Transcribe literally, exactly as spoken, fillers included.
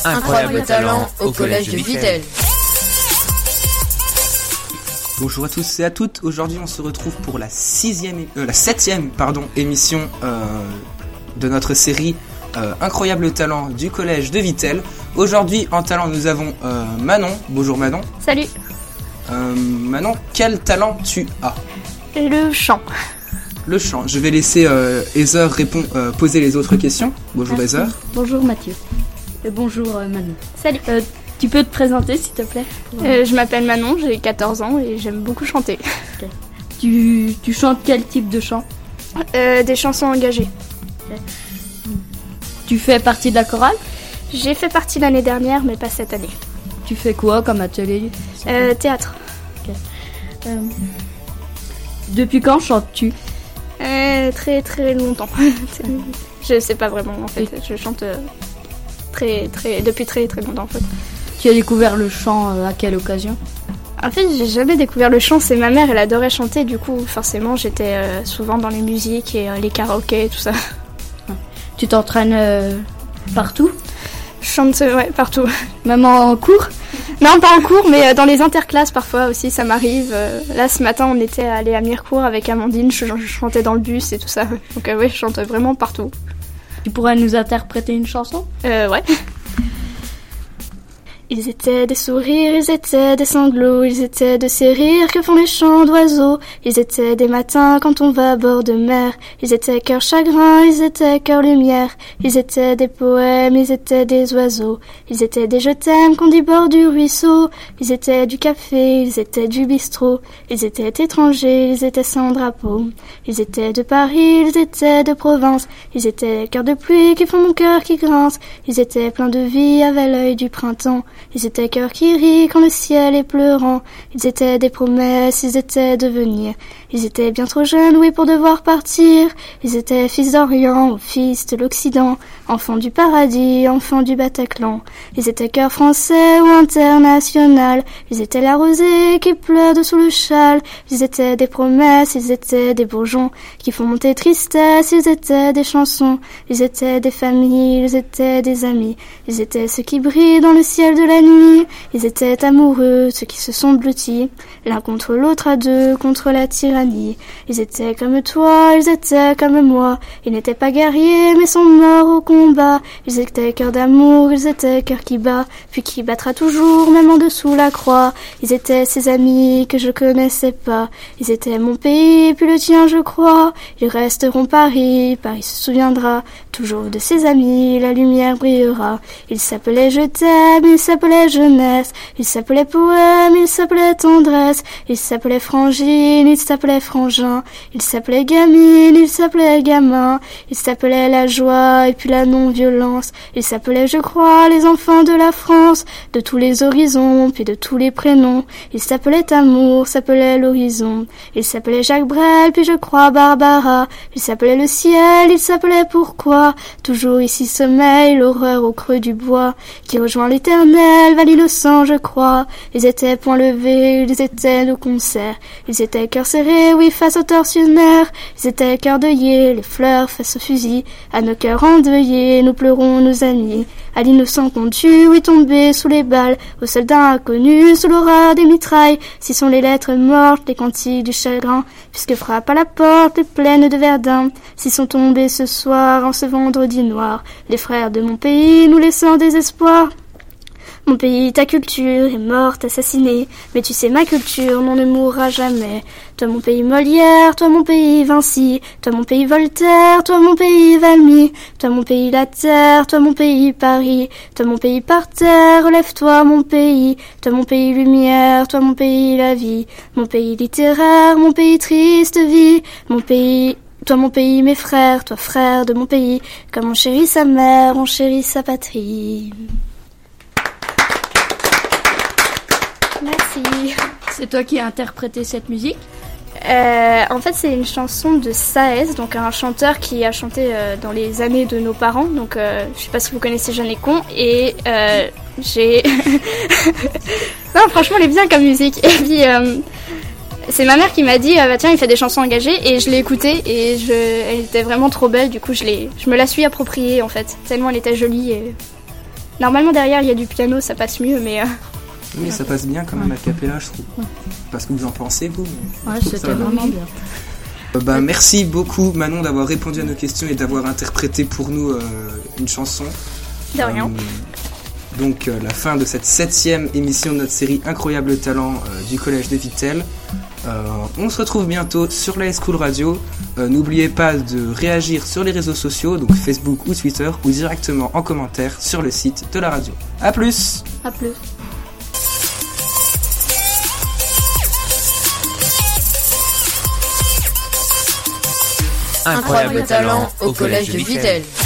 Incroyable talent au collège de Vittel. Bonjour à tous et à toutes. Aujourd'hui, on se retrouve pour la sixième, euh, la septième, pardon, émission euh, de notre série euh, Incroyable talent du collège de Vittel. Aujourd'hui, en talent, nous avons euh, Manon. Bonjour Manon. Salut. Euh, Manon, quel talent tu as ? Le chant. Le chant. Je vais laisser euh, Heather répondre, euh, poser les autres questions. Bonjour Merci. Heather. Bonjour Mathieu. Et bonjour euh, Manon. Salut. Euh, tu peux te présenter s'il te plaît ? Euh, je m'appelle Manon, j'ai quatorze ans et j'aime beaucoup chanter. Okay. Tu, tu chantes quel type de chant ? euh, Des chansons engagées. Okay. Tu fais partie de la chorale ? J'ai fait partie l'année dernière, mais pas cette année. Tu fais quoi comme atelier ? euh, Théâtre. Okay. Euh, depuis quand chantes-tu ? euh, Très très longtemps. Je sais pas vraiment en fait. Je chante euh, très très depuis très très longtemps en fait. Tu as découvert le chant euh, à quelle occasion ? En fait, j'ai jamais découvert le chant. C'est ma mère, elle adorait chanter. Du coup, forcément, j'étais euh, souvent dans les musiques et euh, les karaokés et tout ça. Tu t'entraînes euh, partout ? Je chante euh, ouais partout. Même en cours ? Non, pas en cours, mais euh, dans les interclasses parfois aussi, ça m'arrive. Euh, là, ce matin, on était allé à Mirecourt avec Amandine. Je, je chantais dans le bus et tout ça. Donc euh, ouais, je chante vraiment partout. Tu pourrais nous interpréter une chanson ? Euh, ouais. Ils étaient des sourires, ils étaient des sanglots, ils étaient de ces rires que font les chants d'oiseaux. Ils étaient des matins quand on va à bord de mer. Ils étaient cœur chagrin, ils étaient cœur lumière. Ils étaient des poèmes, ils étaient des oiseaux. Ils étaient des je t'aime qu'on dit bord du ruisseau. Ils étaient du café, ils étaient du bistrot. Ils étaient étrangers, ils étaient sans drapeau. Ils étaient de Paris, ils étaient de Provence. Ils étaient cœurs de pluie qui font mon cœur qui grince. Ils étaient pleins de vie, avaient l'œil du printemps. Ils étaient cœurs qui rient quand le ciel est pleurant. Ils étaient des promesses, ils étaient devenir. Ils étaient bien trop jeunes, oui, pour devoir partir. Ils étaient fils d'Orient ou fils de l'Occident, enfants du paradis, enfants du Bataclan. Ils étaient cœurs français ou international. Ils étaient la rosée qui pleure dessous le châle. Ils étaient des promesses, ils étaient des bourgeons qui font monter tristesse. Ils étaient des chansons, ils étaient des familles, ils étaient des amis. Ils étaient ceux qui brillent dans le ciel de la nuit. Ils étaient amoureux, ceux qui se sont blottis l'un contre l'autre à deux, contre la tyrannie. Ils étaient comme toi, ils étaient comme moi. Ils n'étaient pas guerriers, mais sont morts au combat. Ils étaient cœurs d'amour, ils étaient cœurs qui bat, puis qui battra toujours, même en dessous la croix. Ils étaient ces amis que je connaissais pas. Ils étaient mon pays, puis le tien, je crois. Ils resteront Paris, Paris se souviendra toujours de ses amis, la lumière brillera. Ils s'appelaient je t'aime, ils s'appelaient jeunesse, ils s'appelaient poème, ils s'appelaient tendresse, ils s'appelaient frangine, ils s'appelaient frangin, ils s'appelaient gamine, ils s'appelaient gamin, ils s'appelaient la joie et puis la non-violence, ils s'appelaient je crois les enfants de la France, de tous les horizons, puis de tous les prénoms, ils s'appelaient amour, s'appelait l'horizon, ils s'appelaient Jacques Brel, puis je crois Barbara, ils s'appelaient le ciel, ils s'appelaient pourquoi, toujours ici sommeil, l'horreur au creux du bois, qui rejoint l'éternel, valide le sang je crois, ils étaient point levés, ils étaient nos concerts, ils étaient cœurs serrés, oui, face aux tortionnaires, ils étaient cœurs deuillés, les fleurs face au fusil, à nos cœurs endeuillés, nous pleurons nos amis, à l'innocent qu'on tue, oui, tombé sous les balles, aux soldats inconnus, sous l'aura des mitrailles, si sont les lettres mortes, les cantiques du chagrin, puisque frappe à la porte les plaines de Verdun, si sont tombés ce soir, en ce vendredi noir, les frères de mon pays, nous laissant désespoir. Mon pays, ta culture est morte, assassinée, mais tu sais ma culture, non ne mourra jamais. Toi mon pays Molière, toi mon pays Vinci, toi mon pays Voltaire, toi mon pays Valmy, toi mon pays la terre, toi mon pays Paris, toi mon pays par terre, relève-toi mon pays, toi mon pays lumière, toi mon pays la vie, mon pays littéraire, mon pays triste vie, mon pays... Toi mon pays, mes frères, toi frère de mon pays, comme on chérit sa mère, on chérit sa patrie. Merci. C'est toi qui as interprété cette musique ? Euh, en fait, c'est une chanson de Saez, donc un chanteur qui a chanté euh, dans les années de nos parents. Donc, euh, je sais pas si vous connaissez Jeune et Con. Et euh, j'ai... non, franchement, elle est bien comme musique. Et puis, euh, c'est ma mère qui m'a dit, ah bah tiens, il fait des chansons engagées, et je l'ai écoutée, et je, elle était vraiment trop belle, du coup je, l'ai, je me la suis appropriée en fait, tellement elle était jolie, et Normalement derrière il y a du piano, ça passe mieux, mais euh, Oui, ça passe bien quand même a cappella, je trouve. Ouais. Parce que vous en pensez, vous mais Ouais, je trouve que c'était ça va. vraiment bien. Euh, bah, merci beaucoup Manon d'avoir répondu à nos questions et d'avoir interprété pour nous euh, une chanson. de rien. Euh, donc euh, la fin de cette septième émission de notre série Incroyable Talent euh, du Collège de Vittel. Euh, on se retrouve bientôt sur la School Radio. Euh, n'oubliez pas de réagir sur les réseaux sociaux, donc Facebook ou Twitter, ou directement en commentaire sur le site de la radio. A plus! À plus. Incroyable talent au collège de Vittel.